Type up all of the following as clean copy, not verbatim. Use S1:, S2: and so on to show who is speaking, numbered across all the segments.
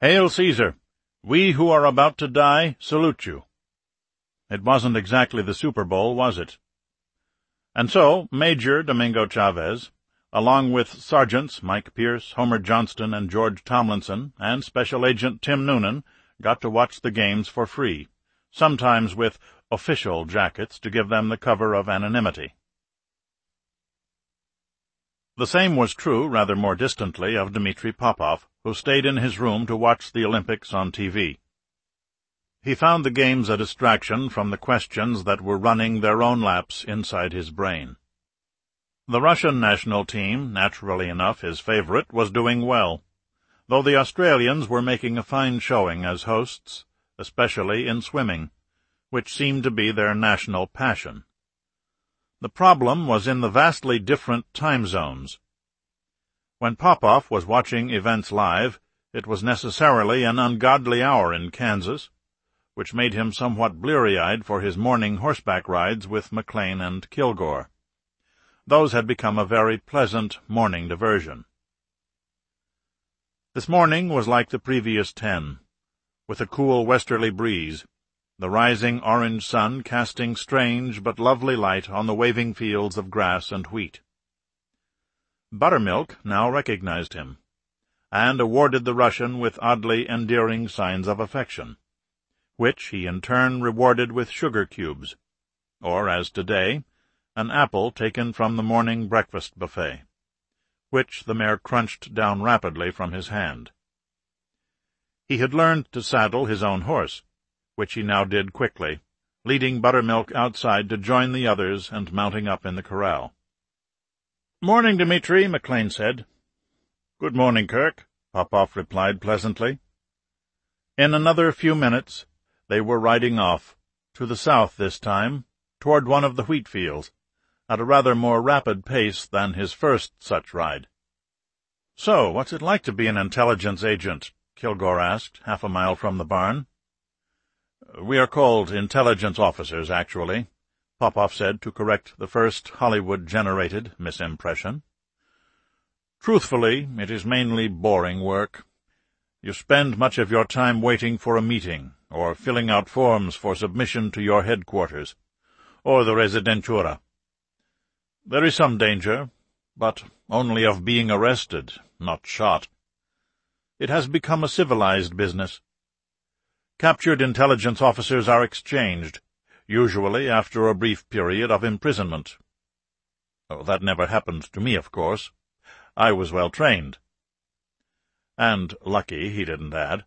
S1: "Hail Caesar! We who are about to die salute you." It wasn't exactly the Super Bowl, was it? And so Major Domingo Chavez, along with Sergeants Mike Pierce, Homer Johnston, and George Tomlinson, and Special Agent Tim Noonan, got to watch the games for free, sometimes with official jackets to give them the cover of anonymity. The same was true, rather more distantly, of Dmitri Popov, who stayed in his room to watch the Olympics on TV. He found the games a distraction from the questions that were running their own laps inside his brain. The Russian national team, naturally enough his favorite, was doing well, though the Australians were making a fine showing as hosts, especially in swimming, which seemed to be their national passion. The problem was in the vastly different time zones. When Popov was watching events live, it was necessarily an ungodly hour in Kansas, which made him somewhat bleary-eyed for his morning horseback rides with Maclean and Kilgore. Those had become a very pleasant morning diversion. This morning was like the previous 10, with a cool westerly breeze, the rising orange sun casting strange but lovely light on the waving fields of grass and wheat. Buttermilk now recognized him, and awarded the Russian with oddly endearing signs of affection, which he in turn rewarded with sugar cubes, or, as today, an apple taken from the morning breakfast buffet, which the mare crunched down rapidly from his hand. He had learned to saddle his own horse, which he now did quickly, leading Buttermilk outside to join the others and mounting up in the corral. "Morning, Dmitri," Maclean said. "Good morning, Kirk," Popov replied pleasantly. In another few minutes they were riding off, to the south this time, toward one of the wheat fields, at a rather more rapid pace than his first such ride. "So, what's it like to be an intelligence agent?" Kilgore asked, half a mile from the barn. "We are called intelligence officers, actually," Popov said to correct the first Hollywood-generated misimpression. "Truthfully, it is mainly boring work. You spend much of your time waiting for a meeting, or filling out forms for submission to your headquarters, or the Residentura. There is some danger, but only of being arrested, not shot. It has become a civilized business. Captured intelligence officers are exchanged, usually after a brief period of imprisonment. That never happened to me, of course. I was well trained. And lucky, he didn't add.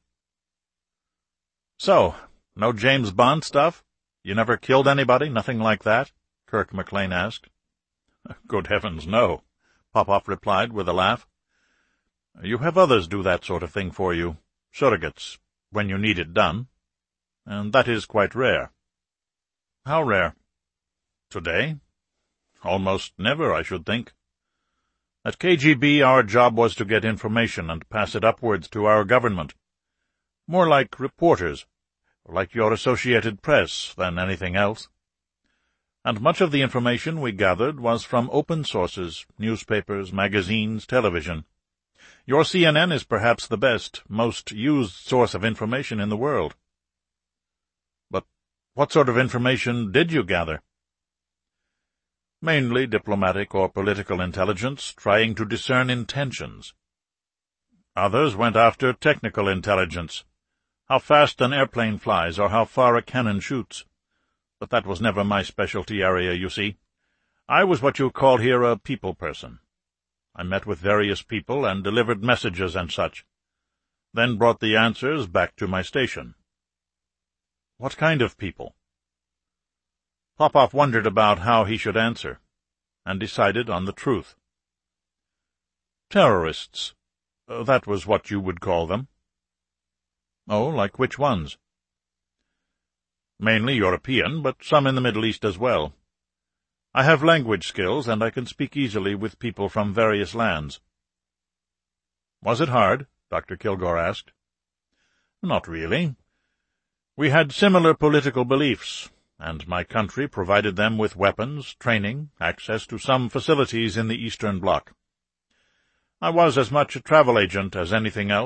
S1: "So, no James Bond stuff? You never killed anybody, nothing like that?" Kirk Maclean asked. "Good heavens, no," Popov replied with a laugh. "You have others do that sort of thing for you, surrogates, when you need it done, and that is quite rare." "How rare?" "Today? Almost never, I should think. At KGB our job was to get information and pass it upwards to our government. More like reporters, like your Associated Press, than anything else. And much of the information we gathered was from open sources, newspapers, magazines, television. Your CNN is perhaps the best, most used source of information in the world." "But what sort of information did you gather?" "Mainly diplomatic or political intelligence, trying to discern intentions. Others went after technical intelligence, how fast an airplane flies or how far a cannon shoots. But that was never my specialty area, you see. I was what you call here a people person. I met with various people and delivered messages and such, then brought the answers back to my station." "What kind of people?" Popov wondered about how he should answer, and decided on the truth. "Terrorists. That was what you would call them." "Oh, like which ones?" "Mainly European, but some in the Middle East as well. I have language skills, and I can speak easily with people from various lands." "Was it hard?" Dr. Kilgore asked. "Not really. We had similar political beliefs, and my country provided them with weapons, training, access to some facilities in the Eastern Bloc. I was as much a travel agent as anything else,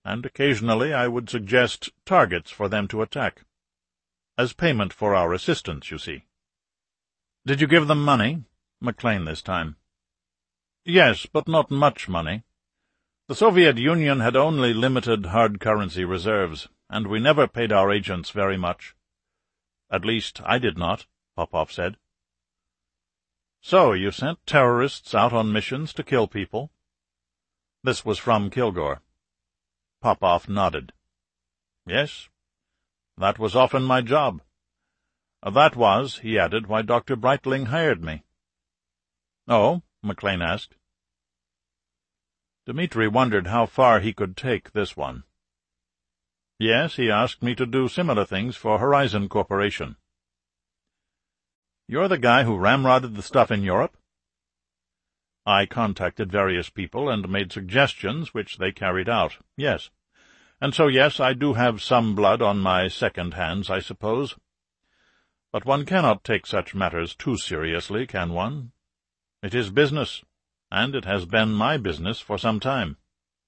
S1: and occasionally I would suggest targets for them to attack. As payment for our assistance, you see. Did you give them money? McLean this time. Yes, but not much money. The Soviet Union had only limited hard currency reserves, and we never paid our agents very much. At least, I did not, Popov said. So you sent terrorists out on missions to kill people? This was from Kilgore. Popov nodded. Yes, that was often my job. That was, he added, why Dr. Breitling hired me. Oh? McLean asked. Dmitri wondered how far he could take this one. Yes, he asked me to do similar things for Horizon Corporation. You're the guy who ramrodded the stuff in Europe? I contacted various people and made suggestions which they carried out, yes. And so, yes, I do have some blood on my second hands, I suppose. But one cannot take such matters too seriously, can one? It is business, and it has been my business for some time.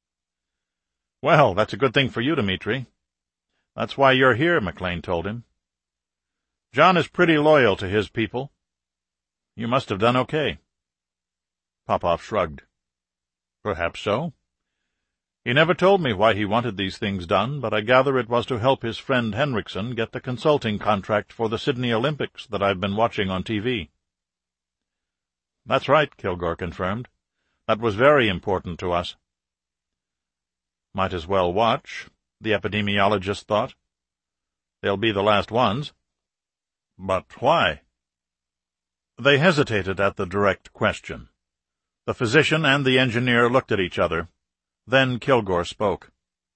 S1: Well, that's a good thing for you, Dmitri. That's why you're here, McLean told him. John is pretty loyal to his people. You must have done okay. Popov shrugged. Perhaps so. He never told me why he wanted these things done, but I gather it was to help his friend Henriksen get the consulting contract for the Sydney Olympics that I've been watching on TV. That's right, Kilgore confirmed. That was very important to us. Might as well watch, the epidemiologist thought. They'll be the last ones. But why? They hesitated at the direct question. The physician and the engineer looked at each other. Then Kilgore spoke.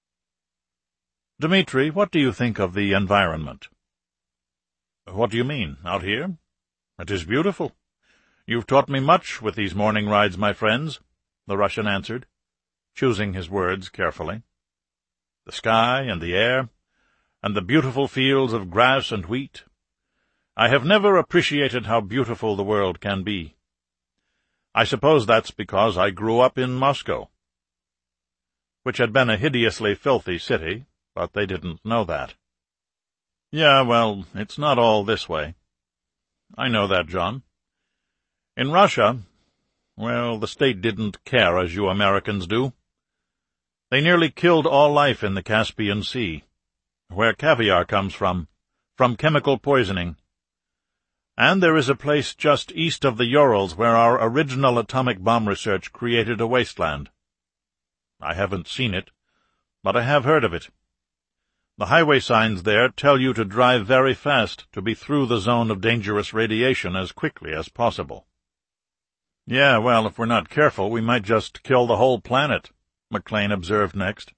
S1: Dmitri, what do you think of the environment? What do you mean, out here? It is beautiful. You've taught me much with these morning rides, my friends, the Russian answered, choosing his words carefully. The sky and the air, and the beautiful fields of grass and wheat. I have never appreciated how beautiful the world can be. I suppose that's because I grew up in Moscow, which had been a hideously filthy city, but they didn't know that. Yeah, well, it's not all this way. I know that, John. In Russia, well, the state didn't care as you Americans do. They nearly killed all life in the Caspian Sea, where caviar comes from chemical poisoning. And there is a place just east of the Urals where our original atomic bomb research created a wasteland. I haven't seen it, but I have heard of it. The highway signs there tell you to drive very fast to be through the zone of dangerous radiation as quickly as possible. Yeah, well, if we're not careful, we might just kill the whole planet, McLean observed next.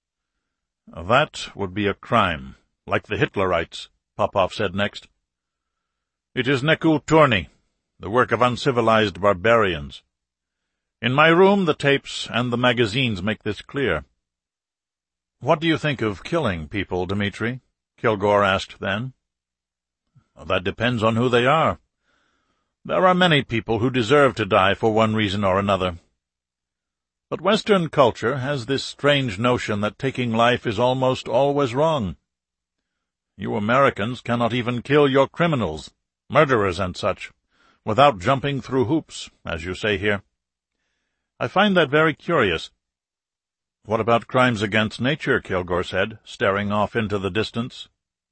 S1: That would be a crime, like the Hitlerites, Popov said next. It is nekulturny, the work of uncivilized barbarians. In my room, the tapes and the magazines make this clear. What do you think of killing people, Dmitri? Kilgore asked then. That depends on who they are. There are many people who deserve to die for one reason or another. But Western culture has this strange notion that taking life is almost always wrong. You Americans cannot even kill your criminals, murderers and such, without jumping through hoops, as you say here. I find that very curious. What about crimes against nature, Kilgore said, staring off into the distance.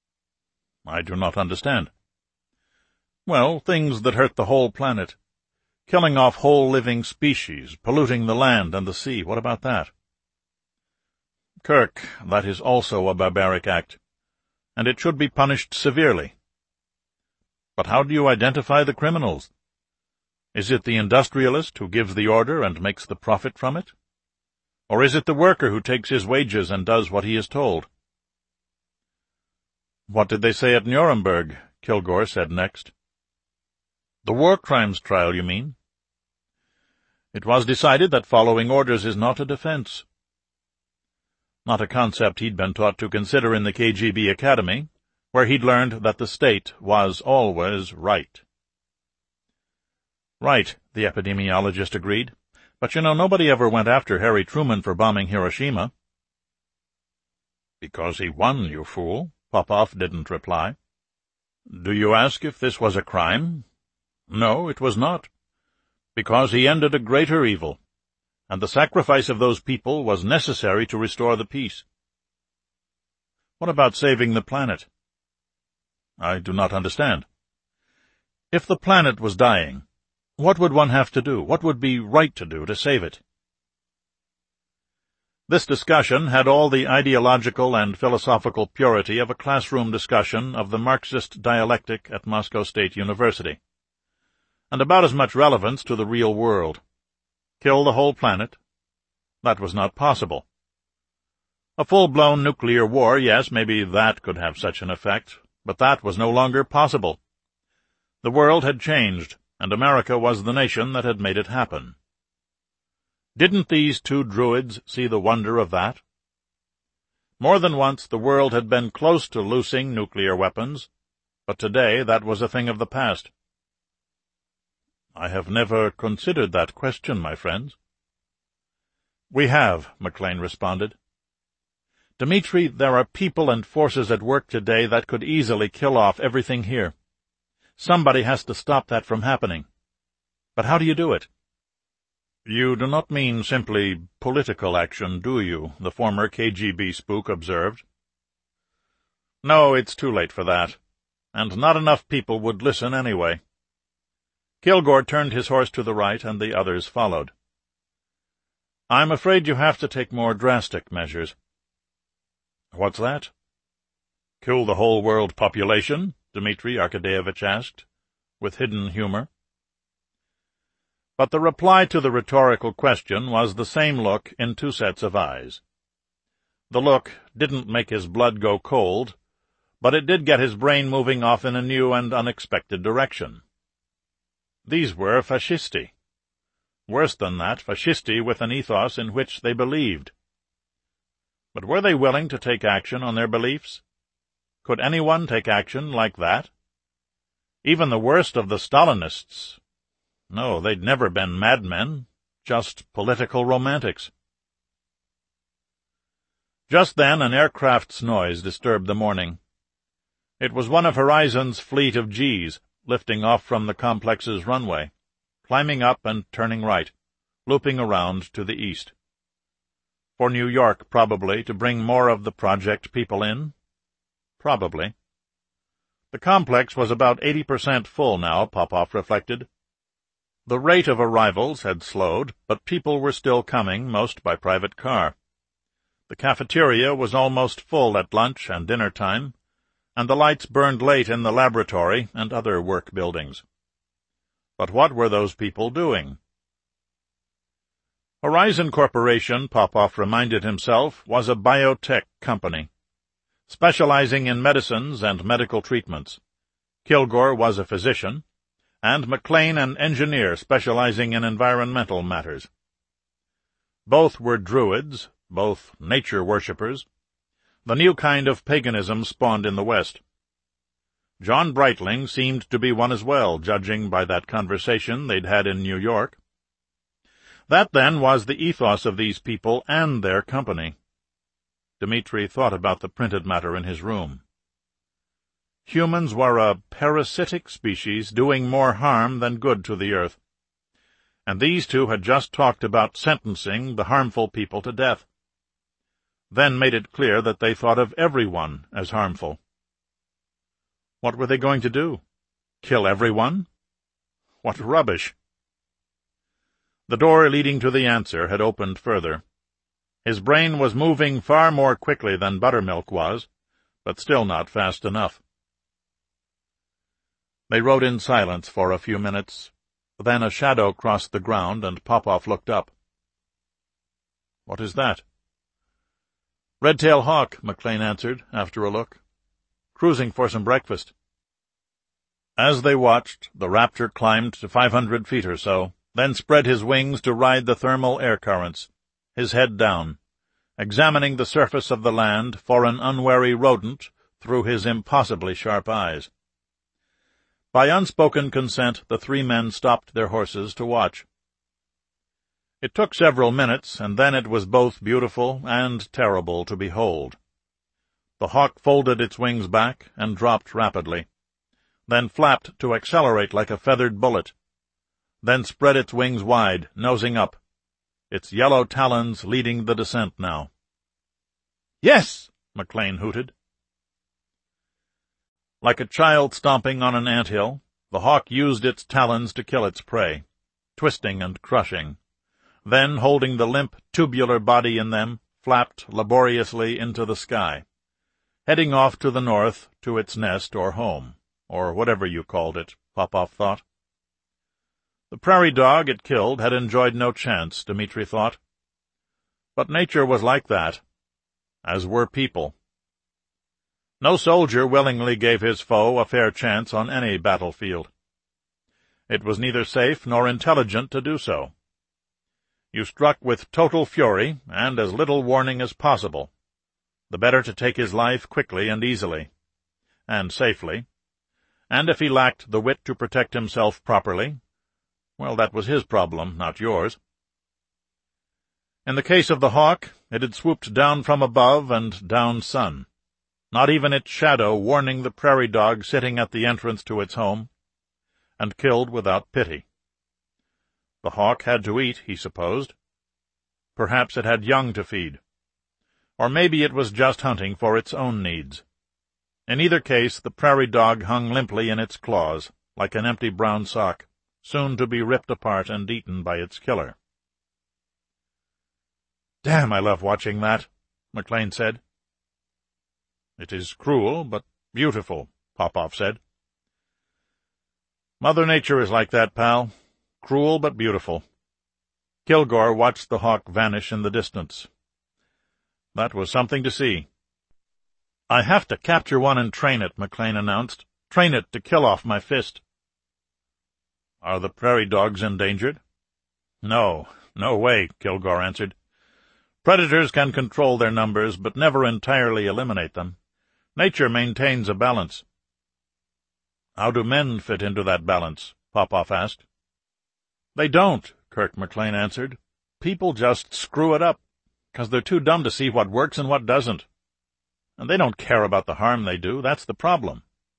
S1: I do not understand. Well, things that hurt the whole planet. Killing off whole living species, polluting the land and the sea, what about that? Kirk, that is also a barbaric act, and it should be punished severely. But how do you identify the criminals? Is it the industrialist who gives the order and makes the profit from it? Or is it the worker who takes his wages and does what he is told? What did they say at Nuremberg? Kilgore said next. The war crimes trial, you mean? It was decided that following orders is not a defense. Not a concept he'd been taught to consider in the KGB Academy, where he'd learned that the state was always right. Right, the epidemiologist agreed. But nobody ever went after Harry Truman for bombing Hiroshima. "Because he won, you fool." Popov didn't reply. "Do you ask if this was a crime? No, it was not. Because he ended a greater evil, and the sacrifice of those people was necessary to restore the peace." "What about saving the planet?" "I do not understand." "If the planet was dying, what would one have to do? What would be right to do to save it?" This discussion had all the ideological and philosophical purity of a classroom discussion of the Marxist dialectic at Moscow State University, and about as much relevance to the real world. Kill the whole planet? That was not possible. A full-blown nuclear war, yes, maybe that could have such an effect, but that was no longer possible. The world had changed, and America was the nation that had made it happen. Didn't these two druids see the wonder of that? More than once the world had been close to loosing nuclear weapons, but today that was a thing of the past. "I have never considered that question, my friends." "We have," McLean responded. "Dmitri, there are people and forces at work today that could easily kill off everything here. Somebody has to stop that from happening. But how do you do it?" "You do not mean simply political action, do you?" the former KGB spook observed. "No, it's too late for that, and not enough people would listen anyway." Kilgore turned his horse to the right, and the others followed. "I'm afraid you have to take more drastic measures." "What's that?" "Kill the whole world population?" Dmitri Arkadyevich asked, with hidden humor. But the reply to the rhetorical question was the same look in two sets of eyes. The look didn't make his blood go cold, but it did get his brain moving off in a new and unexpected direction. These were fascisti. Worse than that, fascisti with an ethos in which they believed. But were they willing to take action on their beliefs? Could anyone take action like that? Even the worst of the Stalinists. No, they'd never been madmen, just political romantics. Just then an aircraft's noise disturbed the morning. It was one of Horizon's fleet of Gs, lifting off from the complex's runway, climbing up and turning right, looping around to the east. For New York, probably, to bring more of the project people in? Probably. The complex was about 80% full now, Popov reflected. The rate of arrivals had slowed, but people were still coming, most by private car. The cafeteria was almost full at lunch and dinner time, and the lights burned late in the laboratory and other work buildings. But what were those people doing? Horizon Corporation, Popov reminded himself, was a biotech company, specializing in medicines and medical treatments. Kilgore was a physician, and McLean an engineer specializing in environmental matters. Both were druids, both nature worshippers, the new kind of paganism spawned in the West. John Breitling seemed to be one as well, judging by that conversation they'd had in New York. That, then, was the ethos of these people and their company. Dmitri thought about the printed matter in his room. Humans were a parasitic species doing more harm than good to the earth, and these two had just talked about sentencing the harmful people to death, then made it clear that they thought of everyone as harmful. What were they going to do? Kill everyone? What rubbish! The door leading to the answer had opened further. His brain was moving far more quickly than buttermilk was, but still not fast enough. They rode in silence for a few minutes. Then a shadow crossed the ground, and Popov looked up. "What is that?" "Red-tail hawk," McLean answered, after a look. "Cruising for some breakfast." As they watched, the raptor climbed to 500 feet or so, then spread his wings to ride the thermal air currents, his head down, examining the surface of the land for an unwary rodent through his impossibly sharp eyes. By unspoken consent, the three men stopped their horses to watch. It took several minutes, and then it was both beautiful and terrible to behold. The hawk folded its wings back and dropped rapidly, then flapped to accelerate like a feathered bullet, then spread its wings wide, nosing up, its yellow talons leading the descent now. "Yes!" McLean hooted. Like a child stomping on an anthill, the hawk used its talons to kill its prey, twisting and crushing, then, holding the limp, tubular body in them, flapped laboriously into the sky, heading off to the north to its nest or home, or whatever you called it, Popoff thought. The prairie dog it killed had enjoyed no chance, Dmitri thought. But nature was like that, as were people. No soldier willingly gave his foe a fair chance on any battlefield. It was neither safe nor intelligent to do so. You struck with total fury and as little warning as possible, the better to take his life quickly and easily, and safely, and if he lacked the wit to protect himself properly, well, that was his problem, not yours. In the case of the hawk, it had swooped down from above and down sun, not even its shadow warning the prairie dog sitting at the entrance to its home, and killed without pity. The hawk had to eat, he supposed. Perhaps it had young to feed. Or maybe it was just hunting for its own needs. In either case, the prairie dog hung limply in its claws, like an empty brown sock, soon to be ripped apart and eaten by its killer. "Damn, I love watching that," McLean said. "It is cruel, but beautiful," Popoff said. "Mother Nature is like that, pal. Cruel but beautiful." Kilgore watched the hawk vanish in the distance. That was something to see. "I have to capture one and train it," McLean announced. "Train it to kill off my fist." "Are the prairie dogs endangered?" No way," Kilgore answered. "Predators can control their numbers, but never entirely eliminate them. Nature maintains a balance." "How do men fit into that balance?" Popoff asked. "They don't," Kirk McLean answered. "People just screw it up, 'cause they're too dumb to see what works and what doesn't. And they don't care about the harm they do, that's the problem."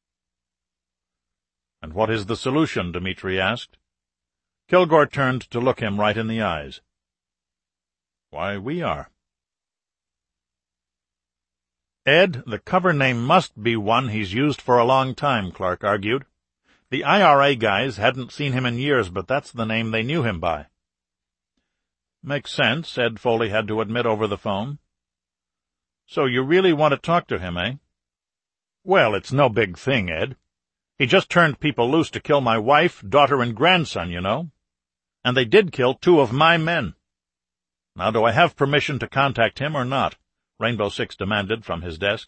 S1: "And what is the solution?" Dmitri asked. Kilgore turned to look him right in the eyes. "Why, we are." "Ed, the cover name must be one he's used for a long time," Clark argued. "The IRA guys hadn't seen him in years, but that's the name they knew him by." "Makes sense," Ed Foley had to admit over the phone. "So you really want to talk to him, eh?" "Well, it's no big thing, Ed. He just turned people loose to kill my wife, daughter, and grandson, you know. And they did kill 2 of my men. Now, do I have permission to contact him or not?" Rainbow Six demanded from his desk.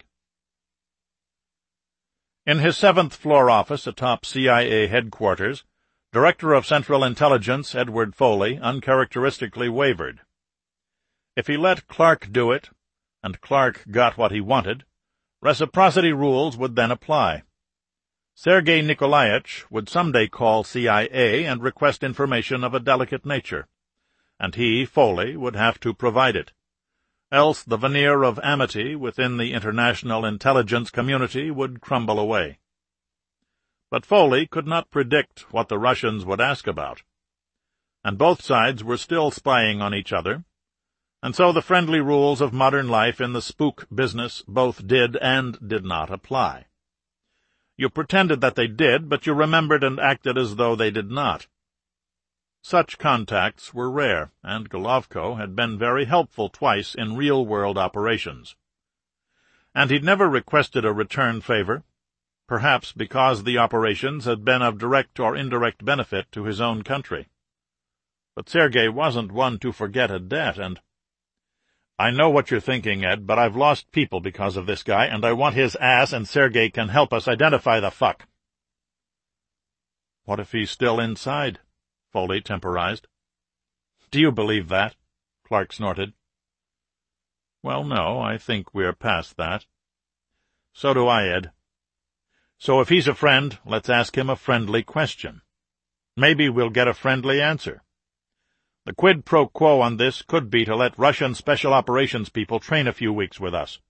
S1: In his 7th-floor office atop CIA headquarters, Director of Central Intelligence Edward Foley uncharacteristically wavered. If he let Clark do it, and Clark got what he wanted, reciprocity rules would then apply. Sergei Nikolaevich would someday call CIA and request information of a delicate nature, and he, Foley, would have to provide it. Else the veneer of amity within the international intelligence community would crumble away. But Foley could not predict what the Russians would ask about, and both sides were still spying on each other, and so the friendly rules of modern life in the spook business both did and did not apply. You pretended that they did, but you remembered and acted as though they did not. Such contacts were rare, and Golovko had been very helpful twice in real-world operations. And he'd never requested a return favor, perhaps because the operations had been of direct or indirect benefit to his own country. But Sergei wasn't one to forget a debt, and— "I know what you're thinking, Ed, but I've lost people because of this guy, and I want his ass, and Sergei can help us identify the fuck." "What if he's still inside?" Foley temporized. "Do you believe that?" Clark snorted. "Well, no, I think we're past that." "So do I, Ed. So if he's a friend, let's ask him a friendly question. Maybe we'll get a friendly answer. The quid pro quo on this could be to let Russian special operations people train a few weeks with us.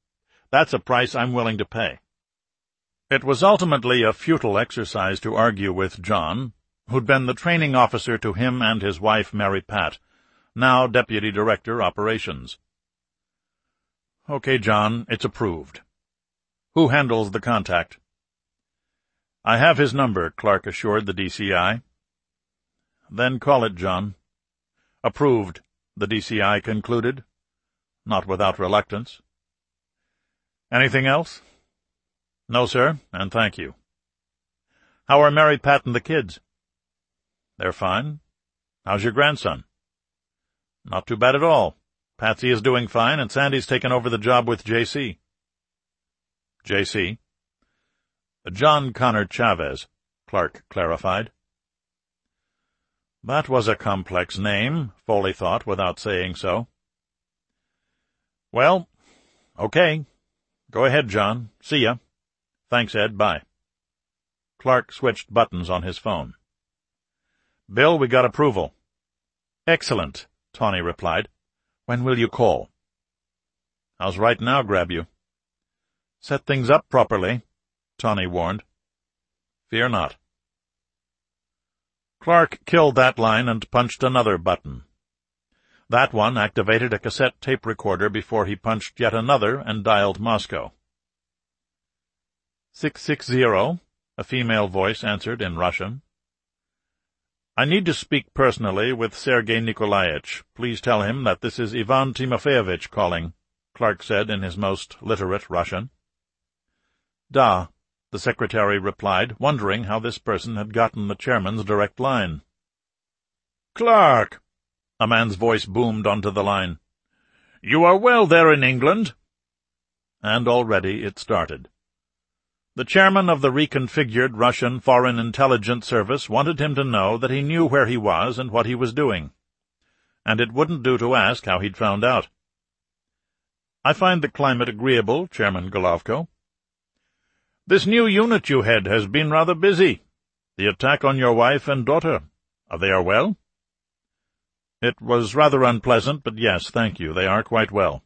S1: That's a price I'm willing to pay." It was ultimately a futile exercise to argue with John, who'd been the training officer to him and his wife, Mary Pat, now Deputy Director, Operations. "Okay, John, it's approved. Who handles the contact?" "I have his number," Clark assured the DCI. "Then call it, John." "Approved," the DCI concluded, not without reluctance. "Anything else?" "No, sir, and thank you." "How are Mary Pat and the kids?" "They're fine. How's your grandson?" "Not too bad at all. Patsy is doing fine, and Sandy's taken over the job with J.C. "J.C.?" "John Connor Chavez," Clark clarified. That was a complex name, Foley thought without saying so. "Well, okay. Go ahead, John. See ya. Thanks, Ed. Bye." Clark switched buttons on his phone. "Bill, we got approval." "Excellent," Tawny replied. "When will you call?" "How's right now grab you?" "Set things up properly," Tawny warned. "Fear not." Clark killed that line and punched another button. That one activated a cassette tape recorder before he punched yet another and dialed Moscow. 660, a female voice answered in Russian. "I need to speak personally with Sergei Nikolaevich. Please tell him that this is Ivan Timofeyevich calling," Clark said in his most literate Russian. "Da," the secretary replied, wondering how this person had gotten the chairman's direct line. "Clark," a man's voice boomed onto the line. "You are well there in England?" And already it started. The chairman of the reconfigured Russian Foreign Intelligence Service wanted him to know that he knew where he was and what he was doing. And it wouldn't do to ask how he'd found out. "I find the climate agreeable, Chairman Golovko." "This new unit you head has been rather busy. The attack on your wife and daughter. They are well?" "It was rather unpleasant, but yes, thank you, they are quite well."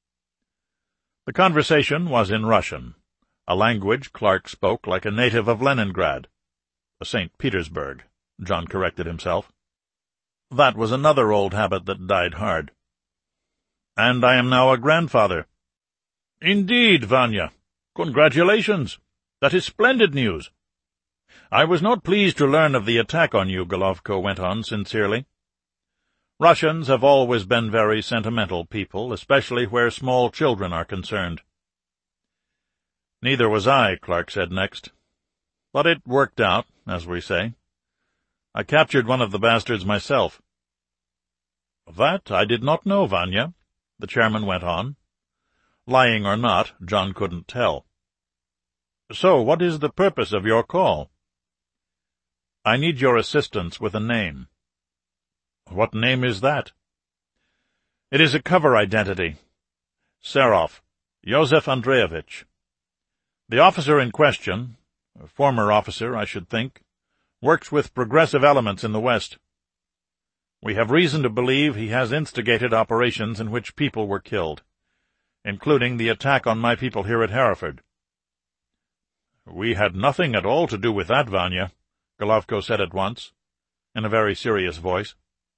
S1: The conversation was in Russian, a language Clark spoke like a native of Leningrad. St. Petersburg, John corrected himself. That was another old habit that died hard. "And I am now a grandfather." "Indeed, Vanya. Congratulations. That is splendid news." "I was not pleased to learn of the attack on you," Golovko went on sincerely. "Russians have always been very sentimental people, especially where small children are concerned." "Neither was I," Clark said next. "But it worked out, as we say. I captured one of the bastards myself." "That I did not know, Vanya," the chairman went on. Lying or not, John couldn't tell. "So what is the purpose of your call?" "I need your assistance with a name." "What name is that?" "It is a cover identity. Serov, Yosef Andreevich. The officer in question, a former officer, I should think, works with progressive elements in the West. We have reason to believe he has instigated operations in which people were killed, including the attack on my people here at Hereford." "We had nothing at all to do with that, Vanya," Golovko said at once, in a very serious voice.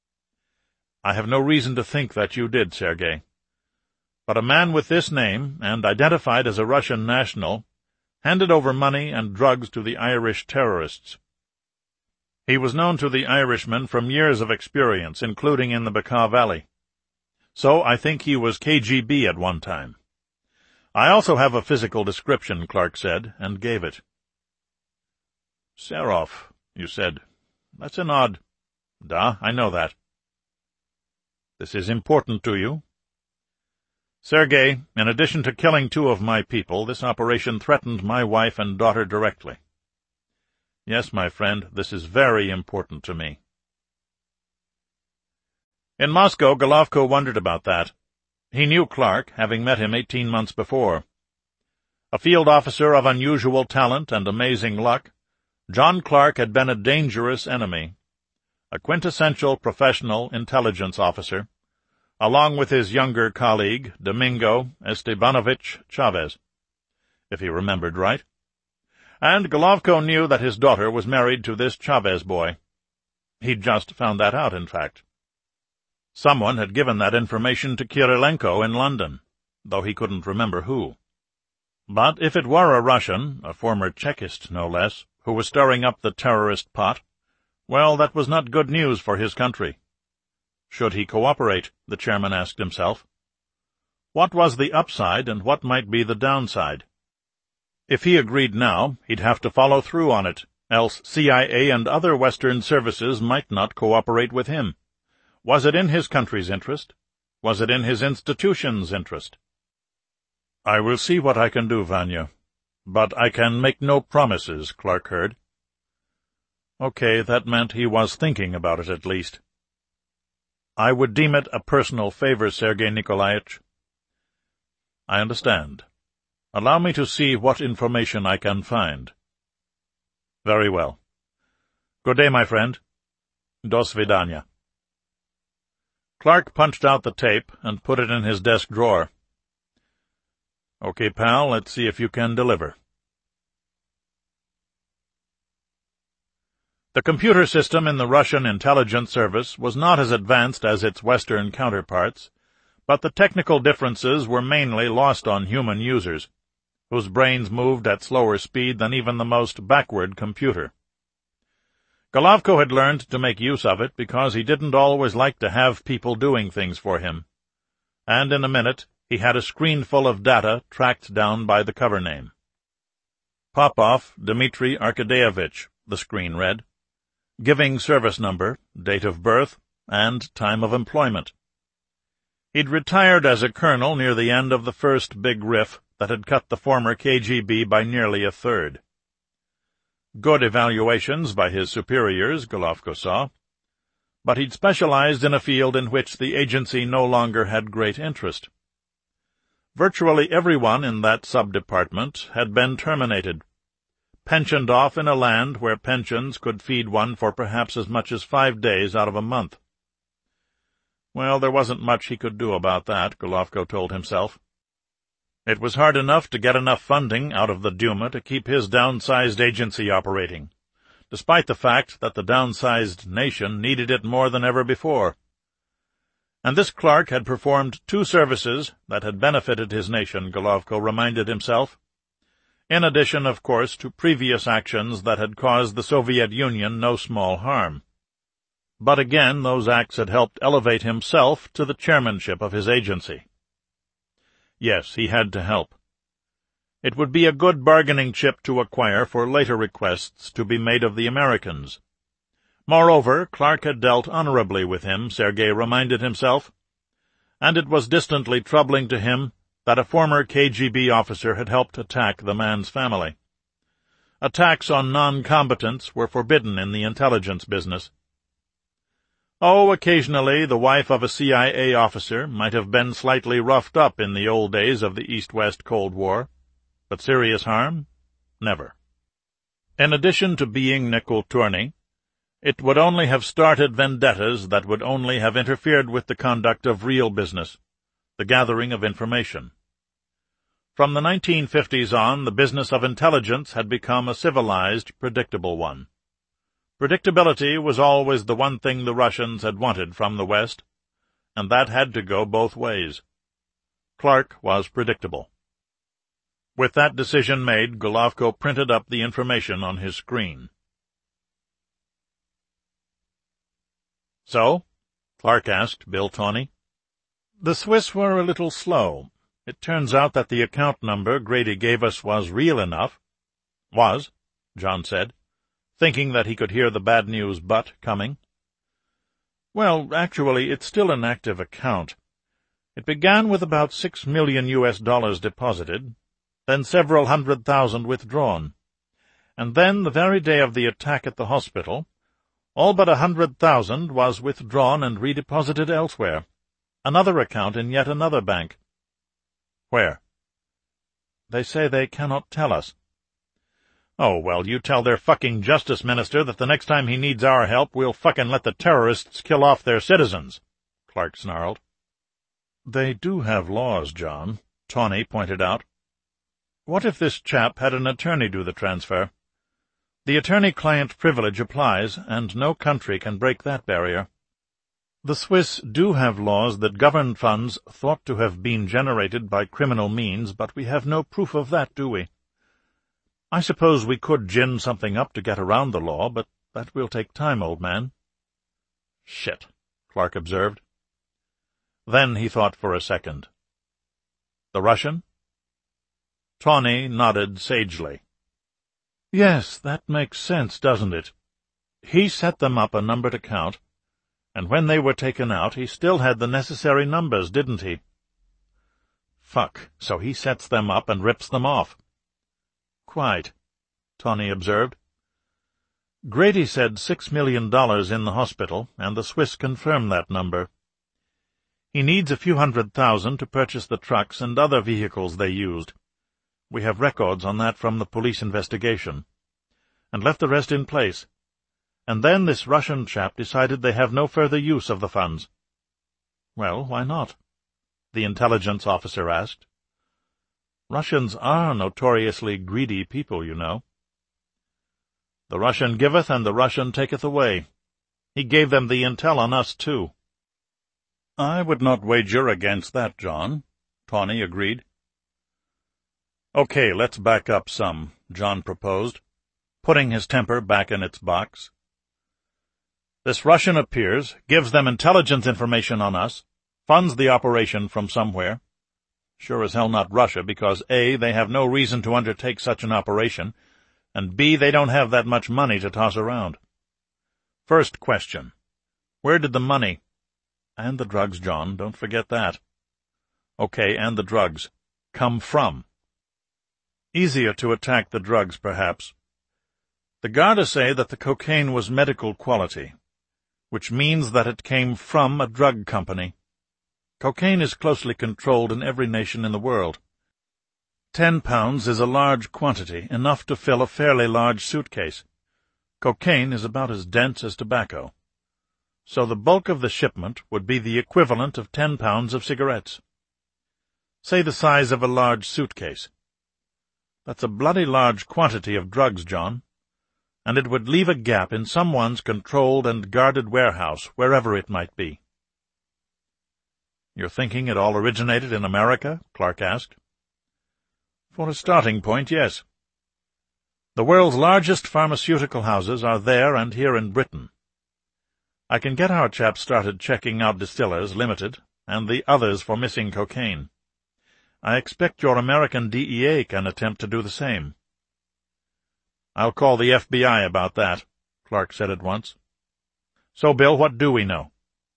S1: "I have no reason to think that you did, Sergei. But a man with this name, and identified as a Russian national, handed over money and drugs to the Irish terrorists. He was known to the Irishmen from years of experience, including in the Bekaa Valley. So I think he was KGB at one time. I also have a physical description," Clark said, and gave it. "Serov, you said. That's an odd—" "Da, I know that." "This is important to you?" "Sergei, in addition to killing 2 of my people, this operation threatened my wife and daughter directly. Yes, my friend, this is very important to me." In Moscow, Golovko wondered about that. He knew Clark, having met him 18 months before. A field officer of unusual talent and amazing luck, John Clark had been a dangerous enemy, a quintessential professional intelligence officer, along with his younger colleague, Domingo Estebanovich Chavez, if he remembered right. And Golovko knew that his daughter was married to this Chavez boy. He'd just found that out, in fact. Someone had given that information to Kirilenko in London, though he couldn't remember who. But if it were a Russian, a former Chekist no less, who was stirring up the terrorist pot, well, that was not good news for his country. Should he cooperate? The chairman asked himself. What was the upside and what might be the downside? If he agreed now, he'd have to follow through on it, else CIA and other Western services might not cooperate with him. Was it in his country's interest? Was it in his institution's interest? "I will see what I can do, Vanya. But I can make no promises," Clark heard. Okay, that meant he was thinking about it at least. "I would deem it a personal favor, Sergei Nikolaevich." "I understand. Allow me to see what information I can find." "Very well. Good day, my friend. Do svidaniya." Clark punched out the tape and put it in his desk drawer. "Okay, pal, let's see if you can deliver." The computer system in the Russian intelligence service was not as advanced as its Western counterparts, but the technical differences were mainly lost on human users, whose brains moved at slower speed than even the most backward computer. Golovko had learned to make use of it because he didn't always like to have people doing things for him, and in a minute he had a screen full of data tracked down by the cover name. Popov Dmitry Arkadeyevich, the screen read. Giving service number, date of birth, and time of employment. He'd retired as a colonel near the end of the first big riff that had cut the former KGB by nearly a third. Good evaluations by his superiors, Golovko saw, but he'd specialized in a field in which the agency no longer had great interest. Virtually everyone in that sub-department had been terminated, pensioned off in a land where pensions could feed one for perhaps as much as 5 days out of a month. Well, there wasn't much he could do about that, Golovko told himself. It was hard enough to get enough funding out of the Duma to keep his downsized agency operating, despite the fact that the downsized nation needed it more than ever before. And this Clark had performed 2 services that had benefited his nation, Golovko reminded himself, in addition, of course, to previous actions that had caused the Soviet Union no small harm. But again, those acts had helped elevate himself to the chairmanship of his agency. Yes, he had to help. It would be a good bargaining chip to acquire for later requests to be made of the Americans. Moreover, Clark had dealt honorably with him, Sergei reminded himself, and it was distantly troubling to him that a former KGB officer had helped attack the man's family. Attacks on non-combatants were forbidden in the intelligence business. Oh, occasionally the wife of a CIA officer might have been slightly roughed up in the old days of the East-West Cold War, but serious harm? Never. In addition to being nekulturny, it would only have started vendettas that would only have interfered with the conduct of real business, the gathering of information. From the 1950s on, the business of intelligence had become a civilized, predictable one. Predictability was always the one thing the Russians had wanted from the West, and that had to go both ways. Clark was predictable. With that decision made, Golovko printed up the information on his screen. "So?" Clark asked Bill Tawney. "The Swiss were a little slow. It turns out that the account number Grady gave us was real enough." "Was," John said, thinking that he could hear the bad news but coming. "Well, actually, it's still an active account. It began with about $6 million deposited, then several 100,000 withdrawn, and then, the very day of the attack at the hospital, all but 100,000 was withdrawn and redeposited elsewhere, another account in yet another bank." "Where?" "They say they cannot tell us." "Oh, well, you tell their fucking justice minister that the next time he needs our help, we'll fucking let the terrorists kill off their citizens," Clark snarled. They do have laws, John, Tawney pointed out. What if this chap had an attorney do the transfer? The attorney-client privilege applies, and no country can break that barrier. The Swiss do have laws that govern funds thought to have been generated by criminal means, but we have no proof of that, do we? I suppose we could gin something up to get around the law, but that will take time, old man. Shit, Clark observed. Then he thought for a second. The Russian? Tawney nodded sagely. Yes, that makes sense, doesn't it? He set them up a numbered account, and when they were taken out, he still had the necessary numbers, didn't he? Fuck, so he sets them up and rips them off. Quite, Tawney observed. Grady said $6 million in the hospital, and the Swiss confirmed that number. He needs a few $100,000 to purchase the trucks and other vehicles they used. We have records on that from the police investigation, and left the rest in place. And then this Russian chap decided they have no further use of the funds. Well, why not? The intelligence officer asked. Russians are notoriously greedy people, you know. The Russian giveth and the Russian taketh away. He gave them the intel on us, too. I would not wager against that, John, Tawney agreed. Okay, let's back up some, John proposed, putting his temper back in its box. This Russian appears, gives them intelligence information on us, funds the operation from somewhere. Sure as hell not Russia, because A, they have no reason to undertake such an operation, and B, they don't have that much money to toss around. First question. Where did the money— and the drugs, John, don't forget that. Okay, and the drugs— come from? Easier to attack the drugs, perhaps. The Garda say that the cocaine was medical quality, which means that it came from a drug company. Cocaine is closely controlled in every nation in the world. 10 pounds is a large quantity, enough to fill a fairly large suitcase. Cocaine is about as dense as tobacco. So the bulk of the shipment would be the equivalent of 10 pounds of cigarettes. Say the size of a large suitcase. That's a bloody large quantity of drugs, John, and it would leave a gap in someone's controlled and guarded warehouse, wherever it might be. You're thinking it all originated in America? Clark asked. For a starting point, yes. The world's largest pharmaceutical houses are there and here in Britain. I can get our chaps started checking out Distillers Limited and the others for missing cocaine. I expect your American DEA can attempt to do the same. I'll call the FBI about that, Clark said at once. So, Bill, what do we know?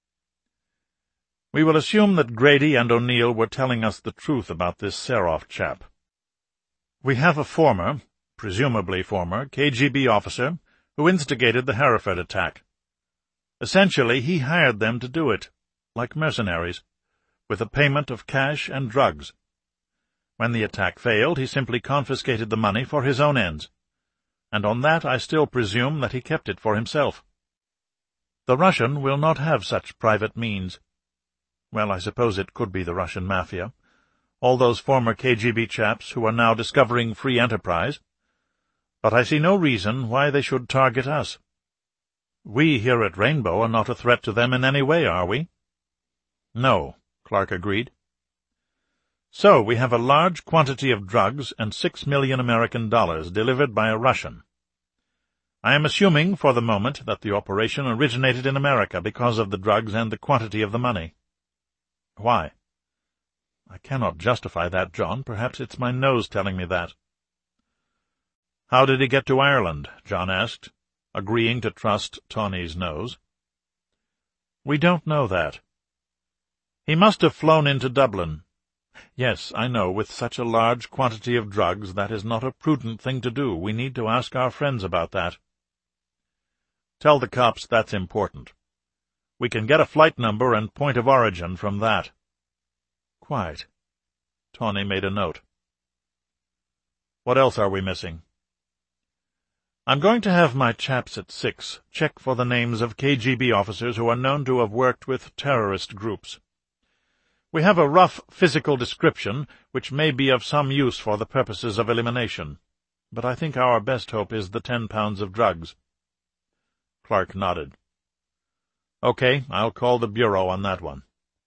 S1: We will assume that Grady and O'Neill were telling us the truth about this Seroff chap. We have a former, presumably former, KGB officer who instigated the Hereford attack. Essentially, he hired them to do it, like mercenaries, with a payment of cash and drugs. When the attack failed, he simply confiscated the money for his own ends, and on that I still presume that he kept it for himself. The Russian will not have such private means. Well, I suppose it could be the Russian mafia, all those former KGB chaps who are now discovering free enterprise, but I see no reason why they should target us. We here at Rainbow are not a threat to them in any way, are we? No, Clark agreed. So we have a large quantity of drugs and $6 million American delivered by a Russian. I am assuming for the moment that the operation originated in America because of the drugs and the quantity of the money. Why? I cannot justify that, John. Perhaps it's my nose telling me that. How did he get to Ireland? John asked, agreeing to trust Tawney's nose. We don't know that. He must have flown into Dublin. Yes, I know, with such a large quantity of drugs, that is not a prudent thing to do. We need to ask our friends about that. Tell the cops that's important. We can get a flight number and point of origin from that. Quite. Tawney made a note. What else are we missing? I'm going to have my chaps at 6 check for the names of KGB officers who are known to have worked with terrorist groups. We have a rough physical description, which may be of some use for the purposes of elimination, but I think our best hope is the 10 pounds of drugs." Clark nodded. "Okay, I'll call the Bureau on that one."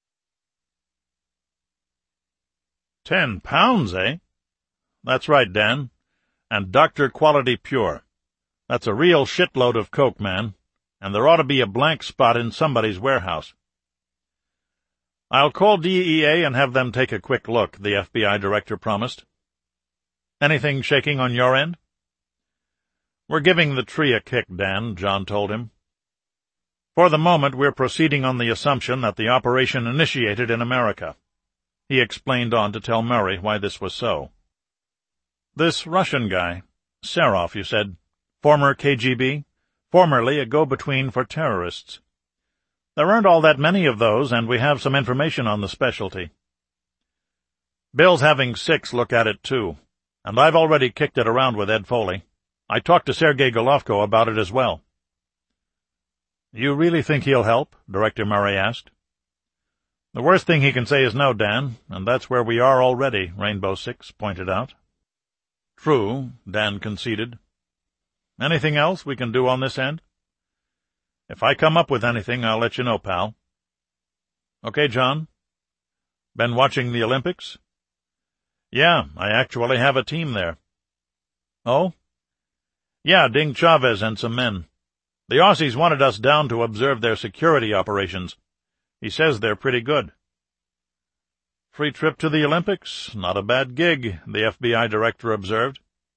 S1: 10 pounds, eh? That's right, Dan. And Dr. Quality Pure. That's a real shitload of coke, man, and there ought to be a blank spot in somebody's warehouse. "I'll call DEA and have them take a quick look," the FBI director promised. "Anything shaking on your end?" "We're giving the tree a kick, Dan," John told him. "For the moment, we're proceeding on the assumption that the operation initiated in America." He explained on to tell Murray why this was so. "This Russian guy, Serov, you said, former KGB, formerly a go-between for terrorists. There aren't all that many of those, and we have some information on the specialty. Bill's having 6 look at it, too, and I've already kicked it around with Ed Foley. I talked to Sergei Golovko about it as well." "You really think he'll help?" Director Murray asked. "The worst thing he can say is no, Dan, and that's where we are already," Rainbow Six pointed out. "True," Dan conceded. "Anything else we can do on this end?" "If I come up with anything, I'll let you know, pal." "Okay, John. Been watching the Olympics?" "Yeah, I actually have a team there." "Oh?" "Yeah, Ding Chavez and some men. The Aussies wanted us down to observe their security operations. He says they're pretty good." "Free trip to the Olympics? Not a bad gig," the FBI director observed.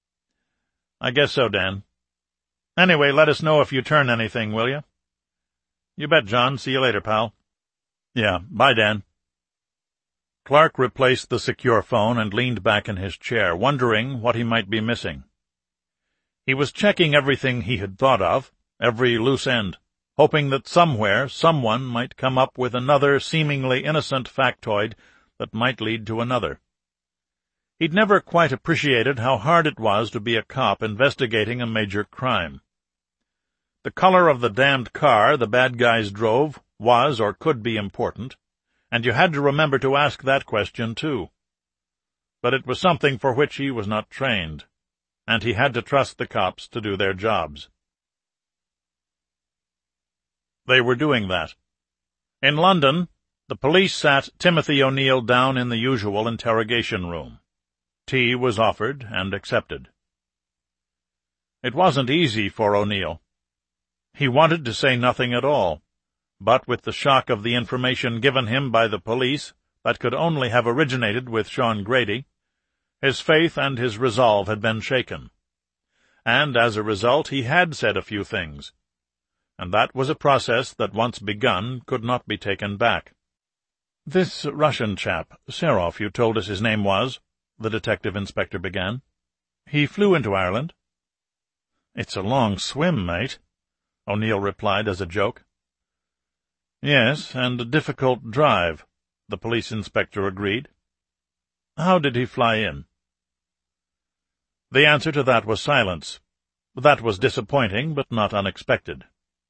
S1: "I guess so, Dan. Anyway, let us know if you turn anything, will you?" "You bet, John. See you later, pal." "Yeah, bye, Dan." Clark replaced the secure phone and leaned back in his chair, wondering what he might be missing. He was checking everything he had thought of, every loose end, hoping that somewhere someone might come up with another seemingly innocent factoid that might lead to another. He'd never quite appreciated how hard it was to be a cop investigating a major crime. The color of the damned car the bad guys drove was or could be important, and you had to remember to ask that question, too. But it was something for which he was not trained, and he had to trust the cops to do their jobs. They were doing that. In London, the police sat Timothy O'Neill down in the usual interrogation room. Tea was offered and accepted. It wasn't easy for O'Neill. He wanted to say nothing at all, but with the shock of the information given him by the police that could only have originated with Sean Grady, his faith and his resolve had been shaken. And as a result he had said a few things, and that was a process that once begun could not be taken back. "This Russian chap, Serov, you told us his name was," the detective inspector began. "He flew into Ireland?" "It's a long swim, mate," O'Neill replied as a joke. "Yes, and a difficult drive," the police inspector agreed. "How did he fly in?" The answer to that was silence. That was disappointing, but not unexpected.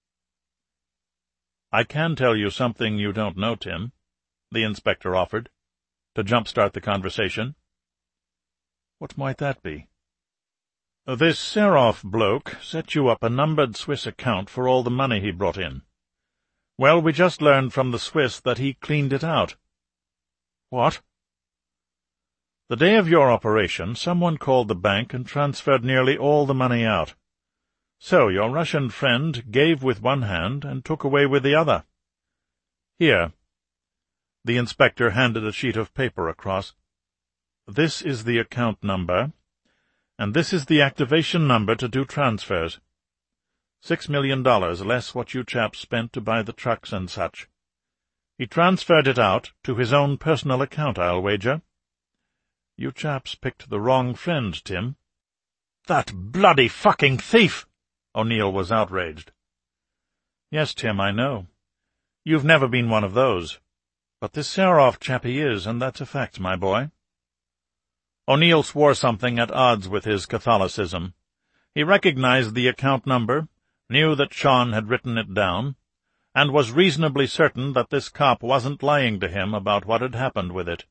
S1: "I can tell you something you don't know, Tim," the inspector offered, to jump-start the conversation. "What might that be?" "This Serov bloke set you up a numbered Swiss account for all the money he brought in. Well, we just learned from the Swiss that he cleaned it out." "What?" "The day of your operation, someone called the bank and transferred nearly all the money out. So your Russian friend gave with one hand and took away with the other. Here." The inspector handed a sheet of paper across. "This is the account number, and this is the activation number to do transfers. $6 million less what you chaps spent to buy the trucks and such. He transferred it out to his own personal account, I'll wager. You chaps picked the wrong friend, Tim." "That bloody fucking thief!" O'Neill was outraged. "Yes, Tim, I know. You've never been one of those. But this Serov chappie is, and that's a fact, my boy." O'Neill swore something at odds with his Catholicism. He recognized the account number, knew that Sean had written it down, and was reasonably certain that this cop wasn't lying to him about what had happened with it.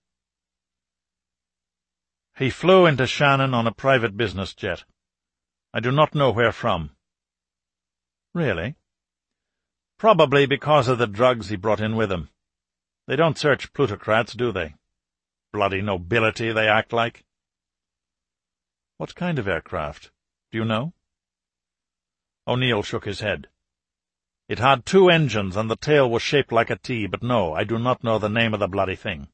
S1: He flew into Shannon on a private business jet. I do not know where from. Really? Probably because of the drugs he brought in with him. They don't search plutocrats, do they? Bloody nobility they act like. What kind of aircraft? Do you know? O'Neill shook his head. It had 2 engines, and the tail was shaped like a T, but no, I do not know the name of the bloody thing.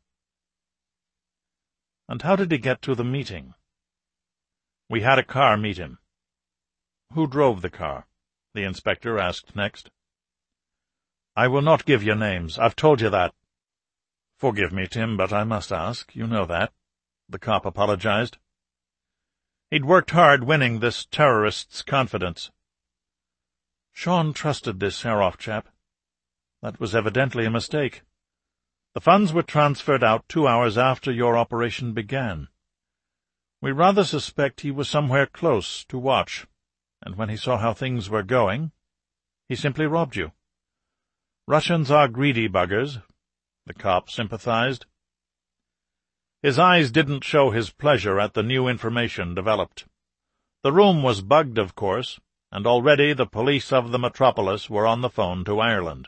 S1: And how did he get to the meeting? We had a car meet him. Who drove the car? The inspector asked next. I will not give you names. I've told you that. Forgive me, Tim, but I must ask. You know that. The cop apologized. He'd worked hard winning this terrorist's confidence. Sean trusted this Saroff chap. That was evidently a mistake. The funds were transferred out 2 hours after your operation began. We rather suspect he was somewhere close to watch, and when he saw how things were going, he simply robbed you. Russians are greedy buggers, the cop sympathized. His eyes didn't show his pleasure at the new information developed. The room was bugged, of course, and already the police of the metropolis were on the phone to Ireland.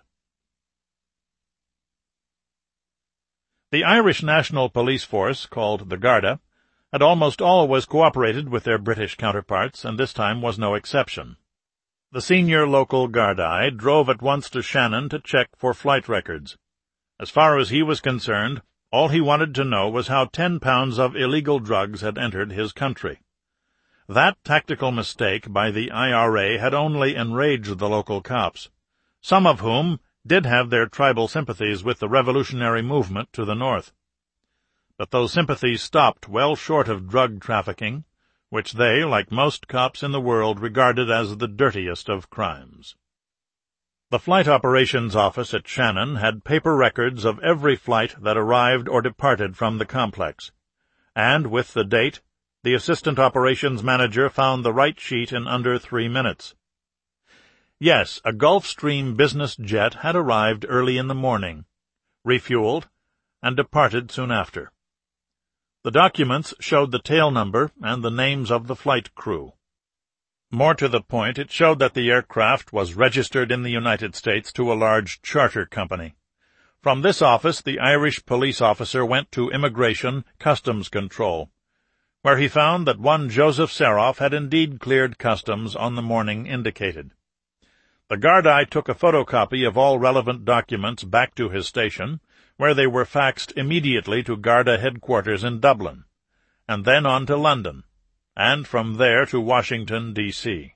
S1: The Irish National Police Force, called the Garda, had almost always cooperated with their British counterparts, and this time was no exception. The senior local Gardaí drove at once to Shannon to check for flight records. As far as he was concerned, all he wanted to know was how 10 pounds of illegal drugs had entered his country. That tactical mistake by the IRA had only enraged the local cops, some of whom did have their tribal sympathies with the revolutionary movement to the north. But those sympathies stopped well short of drug trafficking, which they, like most cops in the world, regarded as the dirtiest of crimes. The Flight Operations Office at Shannon had paper records of every flight that arrived or departed from the complex, and with the date, the assistant operations manager found the right sheet in under 3 minutes. Yes, a Gulfstream business jet had arrived early in the morning, refueled, and departed soon after. The documents showed the tail number and the names of the flight crew. More to the point, it showed that the aircraft was registered in the United States to a large charter company. From this office, the Irish police officer went to Immigration Customs Control, where he found that one Joseph Saroff had indeed cleared customs on the morning indicated. The Gardaí took a photocopy of all relevant documents back to his station, where they were faxed immediately to Garda headquarters in Dublin, and then on to London, and from there to Washington, D.C.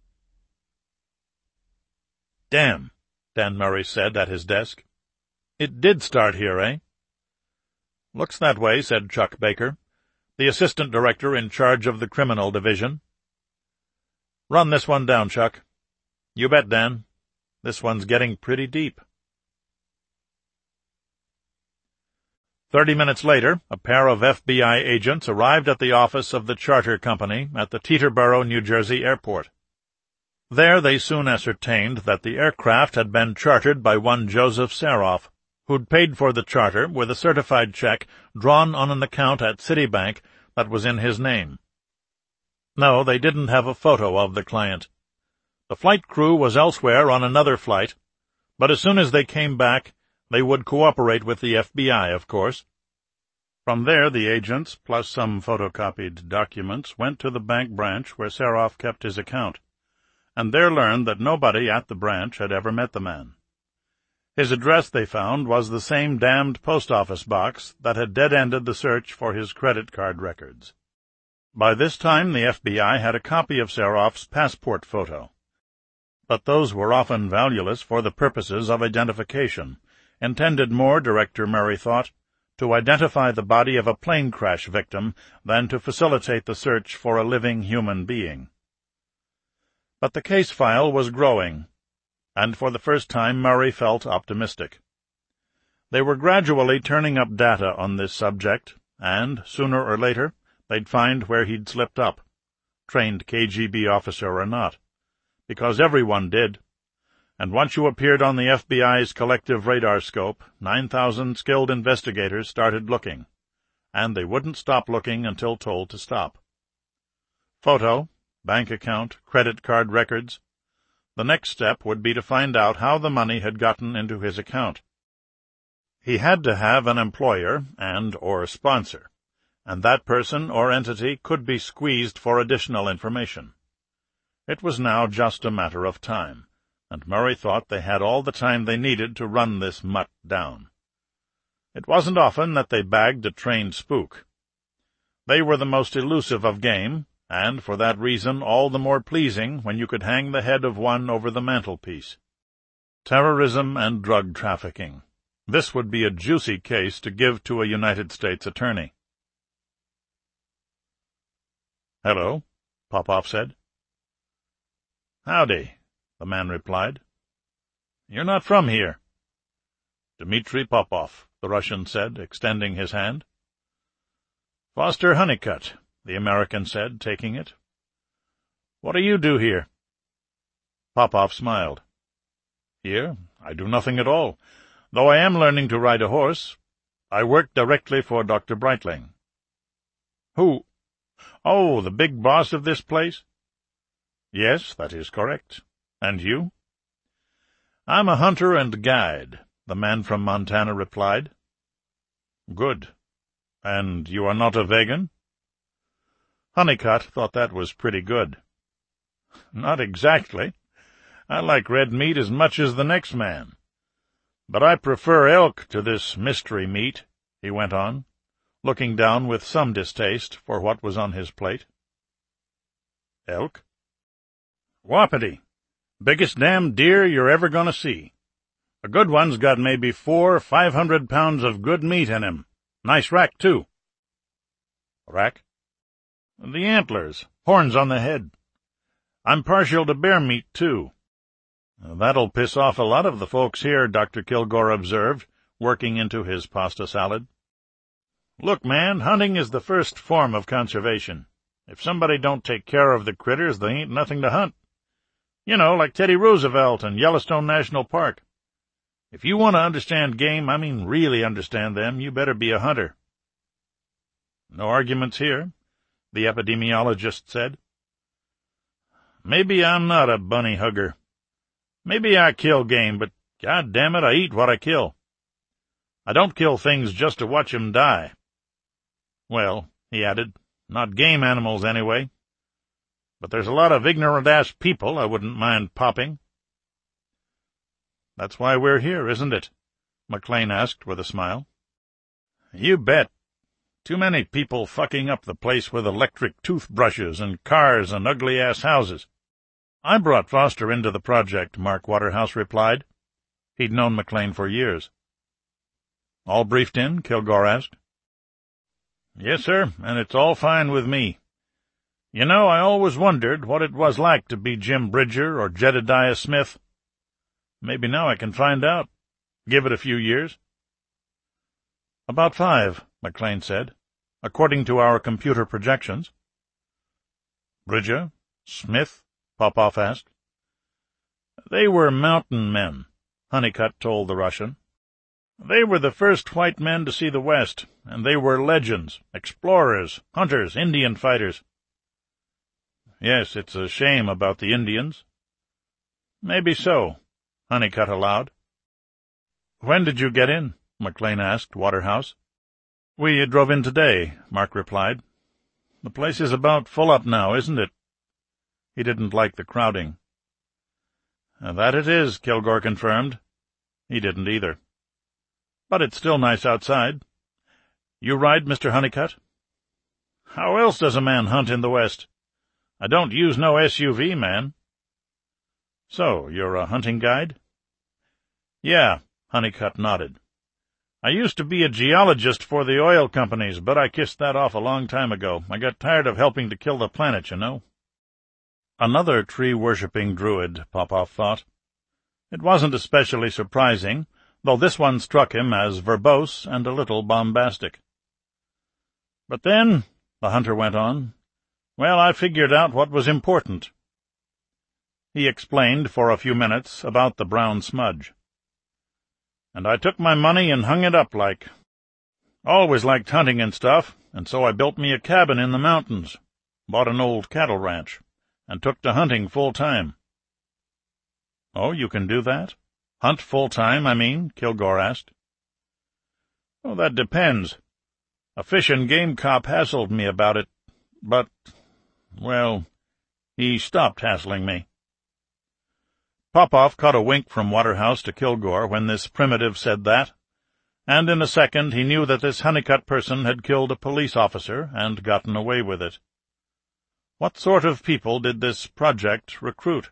S1: Damn, Dan Murray said at his desk. It did start here, eh? Looks that way, said Chuck Baker, the assistant director in charge of the criminal division. Run this one down, Chuck. You bet, Dan. This one's getting pretty deep. 30 minutes later, a pair of FBI agents arrived at the office of the charter company at the Teterboro, New Jersey airport. There they soon ascertained that the aircraft had been chartered by one Joseph Saroff, who'd paid for the charter with a certified check drawn on an account at Citibank that was in his name. No, they didn't have a photo of the client. The flight crew was elsewhere on another flight, but as soon as they came back, they would cooperate with the FBI, of course. From there, the agents, plus some photocopied documents, went to the bank branch where Saroff kept his account, and there learned that nobody at the branch had ever met the man. His address, they found, was the same damned post office box that had dead-ended the search for his credit card records. By this time, the FBI had a copy of Saroff's passport photo, but those were often valueless for the purposes of identification, intended more, Director Murray thought, to identify the body of a plane crash victim than to facilitate the search for a living human being. But the case file was growing, and for the first time Murray felt optimistic. They were gradually turning up data on this subject, and, sooner or later, they'd find where he'd slipped up, trained KGB officer or not, because everyone did, and once you appeared on the FBI's collective radar scope, 9,000 skilled investigators started looking, and they wouldn't stop looking until told to stop. Photo, bank account, credit card records. The next step would be to find out how the money had gotten into his account. He had to have an employer and/or sponsor, and that person or entity could be squeezed for additional information. It was now just a matter of time, and Murray thought they had all the time they needed to run this mutt down. It wasn't often that they bagged a trained spook. They were the most elusive of game, and for that reason all the more pleasing when you could hang the head of one over the mantelpiece. Terrorism and drug trafficking. This would be a juicy case to give to a United States attorney. "Hello," Popov said. "Howdy," the man replied. "You're not from here." "Dmitri Popov," the Russian said, extending his hand. "Foster Honeycutt," the American said, taking it. "What do you do here?" Popov smiled. "Here, I do nothing at all, though I am learning to ride a horse. I work directly for Dr. Breitling." "Who? Oh, the big boss of this place?" "Yes, that is correct. And you?" "I'm a hunter and guide," the man from Montana replied. "Good. And you are not a vegan?" Honeycutt thought that was pretty good. "Not exactly. I like red meat as much as the next man. But I prefer elk to this mystery meat," he went on, looking down with some distaste for what was on his plate. "Elk?" "Wapiti. Biggest damn deer you're ever going to see. A good one's got maybe 400 or 500 pounds of good meat in him. Nice rack, too." "Rack?" "The antlers, horns on the head. I'm partial to bear meat, too." "That'll piss off a lot of the folks here," Dr. Kilgore observed, working into his pasta salad. "Look, man, hunting is the first form of conservation. If somebody don't take care of the critters, they ain't nothing to hunt. You know, like Teddy Roosevelt and Yellowstone National Park. If you want to understand game, I mean really understand them, you better be a hunter." "No arguments here," the epidemiologist said. "Maybe I'm not a bunny hugger. Maybe I kill game, but God damn it, I eat what I kill. I don't kill things just to watch 'em die. Well," he added, "not game animals anyway. But there's a lot of ignorant-ass people I wouldn't mind popping." "That's why we're here, isn't it?" McLean asked with a smile. "You bet. Too many people fucking up the place with electric toothbrushes and cars and ugly-ass houses." "I brought Foster into the project," Mark Waterhouse replied. He'd known McLean for years. "All briefed in?" Kilgore asked. "Yes, sir, and it's all fine with me. You know, I always wondered what it was like to be Jim Bridger or Jedediah Smith. Maybe now I can find out. Give it a few years." "About 5, McLean said, "according to our computer projections." "Bridger? Smith?" Popov asked. "They were mountain men," Honeycutt told the Russian. "They were the first white men to see the West, and they were legends, explorers, hunters, Indian fighters." "Yes, it's a shame about the Indians." "Maybe so," Honeycutt allowed. "When did you get in?" McLean asked Waterhouse. "We drove in today," Mark replied. "The place is about full up now, isn't it?" He didn't like the crowding. "That it is," Kilgore confirmed. He didn't either. "But it's still nice outside. You ride, Mr. Honeycutt?" "How else does a man hunt in the West? I don't use no SUV, man." "So, you're a hunting guide?" "Yeah," Honeycutt nodded. "I used to be a geologist for the oil companies, but I kissed that off a long time ago. I got tired of helping to kill the planet, you know." Another tree-worshipping druid, Popov thought. It wasn't especially surprising, though this one struck him as verbose and a little bombastic. "But then," the hunter went on, "well, I figured out what was important." He explained for a few minutes about the brown smudge. "And I took my money and hung it up like. Always liked hunting and stuff, and so I built me a cabin in the mountains, bought an old cattle ranch, and took to hunting full-time." "Oh, you can do that? Hunt full-time, I mean?" Kilgore asked. "Oh, that depends. A fish and game cop hassled me about it, but, well, he stopped hassling me." Popoff caught a wink from Waterhouse to Kilgore when this primitive said that, and in a second he knew that this Honeycutt person had killed a police officer and gotten away with it. What sort of people did this project recruit?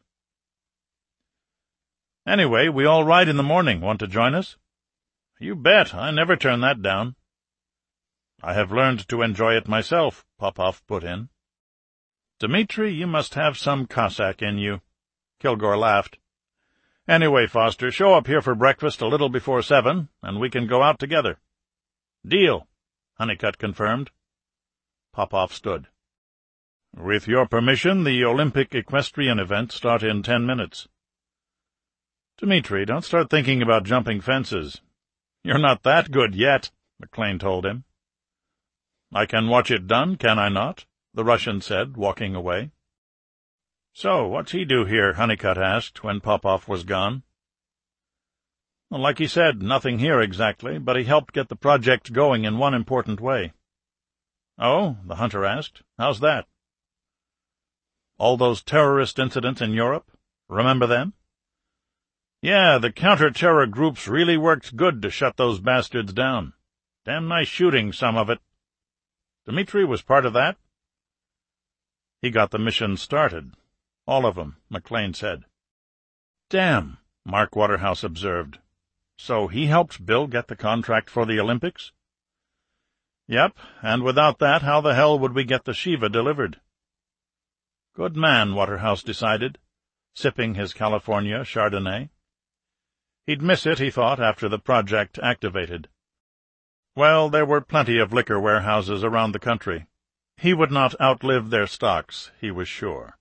S1: "Anyway, we all ride in the morning. Want to join us?" "You bet. I never turn that down." "I have learned to enjoy it myself," Popoff put in. "Dmitri, you must have some Cossack in you." Kilgore laughed. "Anyway, Foster, show up here for breakfast a little before 7, and we can go out together." "Deal," Honeycutt confirmed. Popoff stood. "With your permission, the Olympic equestrian events start in 10 minutes. "Dmitri, don't start thinking about jumping fences. You're not that good yet," McLean told him. "I can watch it done, can I not?" the Russian said, walking away. "So, what's he do here?" Honeycutt asked, when Popoff was gone. "Well, like he said, nothing here exactly, but he helped get the project going in one important way." "Oh?" the hunter asked. "How's that?" "All those terrorist incidents in Europe. Remember them?" "Yeah, the counter-terror groups really worked good to shut those bastards down. Damn nice shooting, some of it. Dmitri was part of that?" "He got the mission started. All of them," McLean said. "Damn," Mark Waterhouse observed. "So he helped Bill get the contract for the Olympics?" "Yep, and without that, how the hell would we get the Shiva delivered?" Good man, Waterhouse decided, sipping his California Chardonnay. He'd miss it, he thought, after the project activated. Well, there were plenty of liquor warehouses around the country. He would not outlive their stocks, he was sure.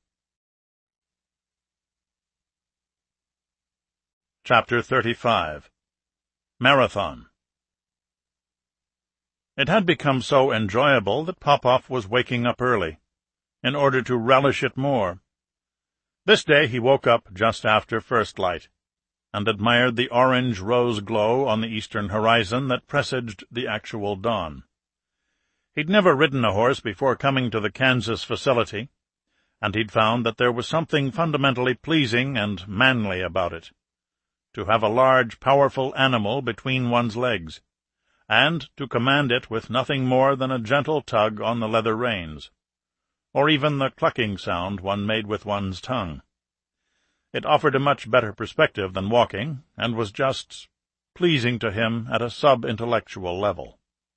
S1: Chapter 35 Marathon. It had become so enjoyable that Popoff was waking up early, in order to relish it more. This day he woke up just after first light, and admired the orange-rose glow on the eastern horizon that presaged the actual dawn. He'd never ridden a horse before coming to the Kansas facility, and he'd found that there was something fundamentally pleasing and manly about it, to have a large, powerful animal between one's legs, and to command it with nothing more than a gentle tug on the leather reins, or even the clucking sound one made with one's tongue. It offered a much better perspective than walking, and was just pleasing to him at a sub-intellectual level.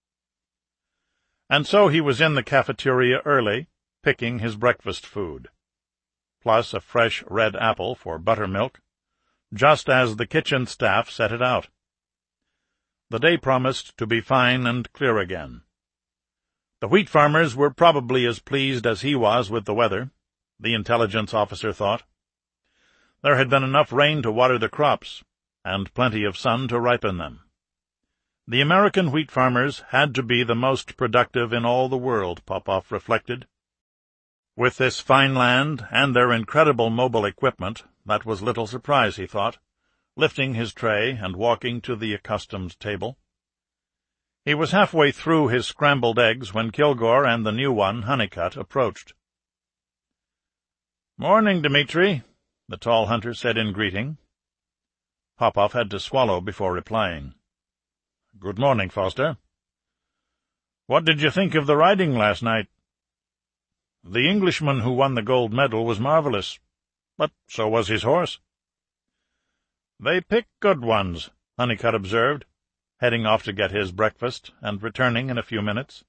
S1: And so he was in the cafeteria early, picking his breakfast food, plus a fresh red apple for buttermilk, just as the kitchen staff set it out. The day promised to be fine and clear again. The wheat farmers were probably as pleased as he was with the weather, the intelligence officer thought. There had been enough rain to water the crops, and plenty of sun to ripen them. The American wheat farmers had to be the most productive in all the world, Popoff reflected. With this fine land and their incredible mobile equipment, that was little surprise, he thought, lifting his tray and walking to the accustomed table. He was halfway through his scrambled eggs when Kilgore and the new one, Honeycutt, approached. "Morning, Dmitri," the tall hunter said in greeting. Popoff had to swallow before replying. "Good morning, Foster." "What did you think of the riding last night?" "The Englishman who won the gold medal was marvelous, but so was his horse." "They pick good ones," Honeycutt observed, heading off to get his breakfast and returning in a few minutes.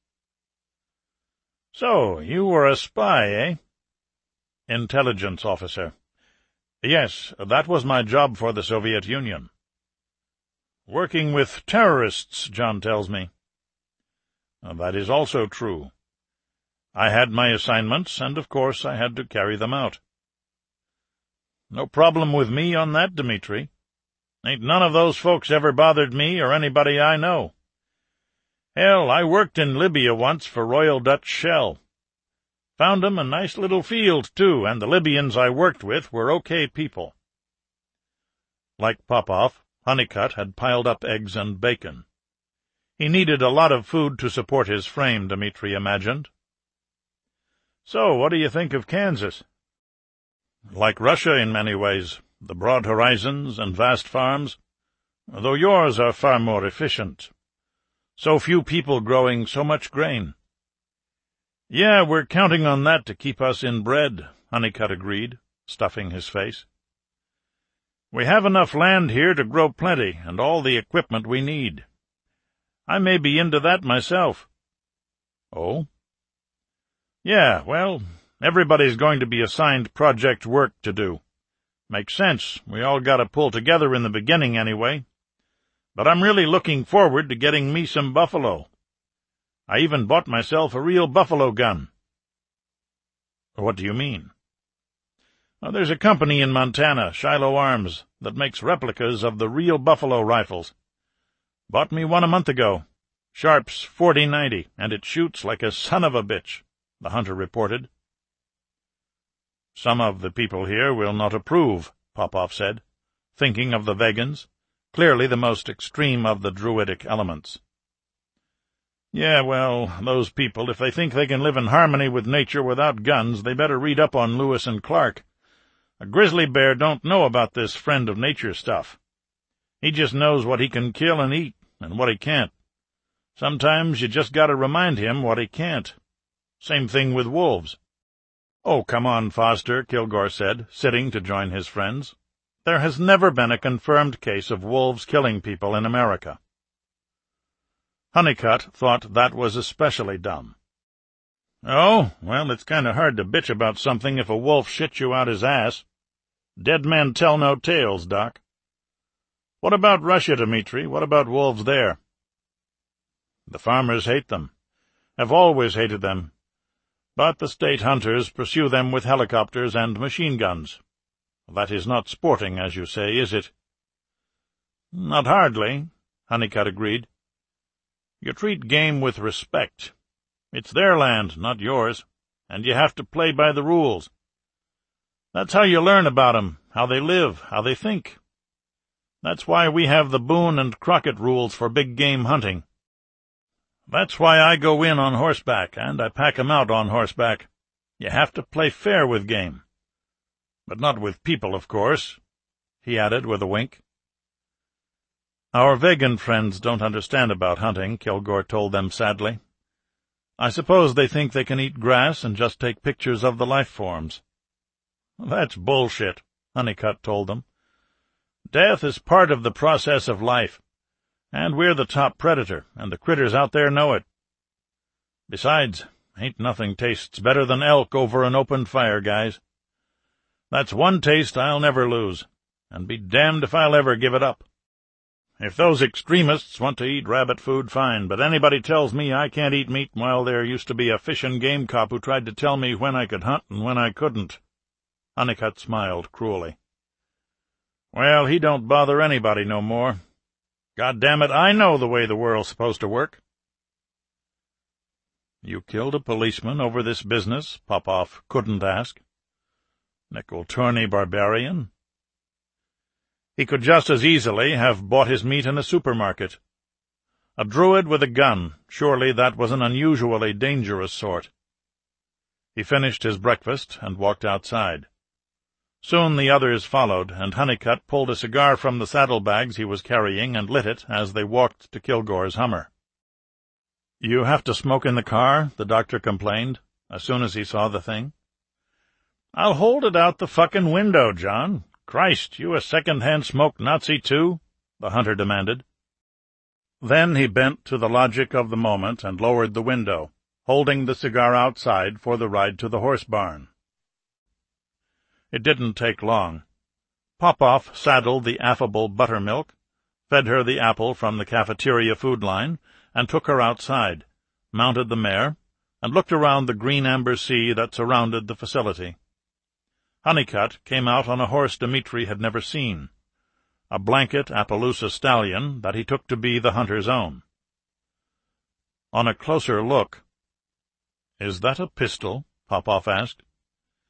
S1: "So, you were a spy, eh?" "Intelligence officer." "Yes, that was my job for the Soviet Union." "Working with terrorists, John tells me." "That is also true. I had my assignments, and of course I had to carry them out." No problem with me on that, Dmitri. Ain't none of those folks ever bothered me or anybody I know. Hell, I worked in Libya once for Royal Dutch Shell. Found 'em a nice little field, too, and the Libyans I worked with were okay people. Like Popov, Honeycutt had piled up eggs and bacon. He needed a lot of food to support his frame, Dmitri imagined. So, what do you think of Kansas? Like Russia in many ways, the broad horizons and vast farms, though yours are far more efficient. So few people growing so much grain. Yeah, we're counting on that to keep us in bread, Honeycutt agreed, stuffing his face. We have enough land here to grow plenty and all the equipment we need. I may be into that myself. Oh? Yeah, well, everybody's going to be assigned project work to do. Makes sense. We all got to pull together in the beginning anyway. But I'm really looking forward to getting me some buffalo. I even bought myself a real buffalo gun. What do you mean? Well, there's a company in Montana, Shiloh Arms, that makes replicas of the real buffalo rifles. Bought me one a month ago. Sharp's .40-90, and it shoots like a son of a bitch, the hunter reported. Some of the people here will not approve, Popov said, thinking of the Vegans, clearly the most extreme of the Druidic elements. Yeah, well, those people, if they think they can live in harmony with nature without guns, they better read up on Lewis and Clark. A grizzly bear don't know about this friend of nature stuff. He just knows what he can kill and eat, and what he can't. Sometimes you just gotta remind him what he can't. Same thing with wolves. Oh, come on, Foster, Kilgore said, sitting to join his friends. There has never been a confirmed case of wolves killing people in America. Honeycutt thought that was especially dumb. Oh, well, it's kind of hard to bitch about something if a wolf shits you out his ass. Dead men tell no tales, Doc. What about Russia, Dmitri? What about wolves there? The farmers hate them, have always hated them, but the state hunters pursue them with helicopters and machine guns. That is not sporting, as you say, is it? Not hardly, Honeycutt agreed. You treat game with respect. It's their land, not yours, and you have to play by the rules. That's how you learn about 'em, how they live, how they think. That's why we have the Boone and Crockett rules for big game hunting. That's why I go in on horseback, and I pack 'em out on horseback. You have to play fair with game. But not with people, of course, he added with a wink. Our vegan friends don't understand about hunting, Kilgore told them sadly. I suppose they think they can eat grass and just take pictures of the life forms. That's bullshit, Honeycutt told them. Death is part of the process of life, and we're the top predator, and the critters out there know it. Besides, ain't nothing tastes better than elk over an open fire, guys. That's one taste I'll never lose, and be damned if I'll ever give it up. If those extremists want to eat rabbit food, fine, but anybody tells me I can't eat meat, well, there used to be a fish and game cop who tried to tell me when I could hunt and when I couldn't. Honeycutt smiled cruelly. Well, he don't bother anybody no more. God damn it, I know the way the world's supposed to work. You killed a policeman over this business? Popov couldn't ask. Nickel-tourney barbarian? He could just as easily have bought his meat in a supermarket. A druid with a gun, surely that was an unusually dangerous sort. He finished his breakfast and walked outside. Soon the others followed, and Honeycutt pulled a cigar from the saddlebags he was carrying and lit it as they walked to Kilgore's Hummer. You have to smoke in the car, the doctor complained, as soon as he saw the thing. I'll hold it out the fucking window, John. Christ, you a second-hand smoke Nazi too? The hunter demanded. Then he bent to the logic of the moment and lowered the window, holding the cigar outside for the ride to the horse barn. It didn't take long. Popov saddled the affable Buttermilk, fed her the apple from the cafeteria food line, and took her outside, mounted the mare, and looked around the green-amber sea that surrounded the facility. Honeycutt came out on a horse Dmitri had never seen, a blanket Appaloosa stallion that he took to be the hunter's own. On a closer look— "Is that a pistol?" Popov asked.